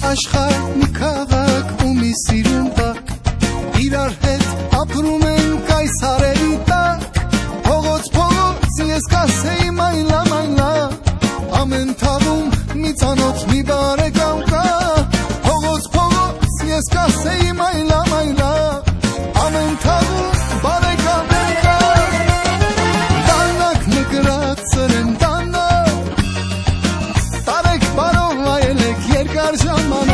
Աշխարհ մի քաղաք ու մի սիրուն տակ իրար հետ ապրում են կայսարերի տակ Փողոց փողոց ես կասեի մայլա մայլա ամեն թաղում մի ծանոթ մի բարեկամ կա Փողոց փողոց ես կասեի մայլա մայլա ամեն թաղում բարեկամ կա Դանակ նկրած սրեն դանակ տարեք բարով այլեք երկար ժամանակ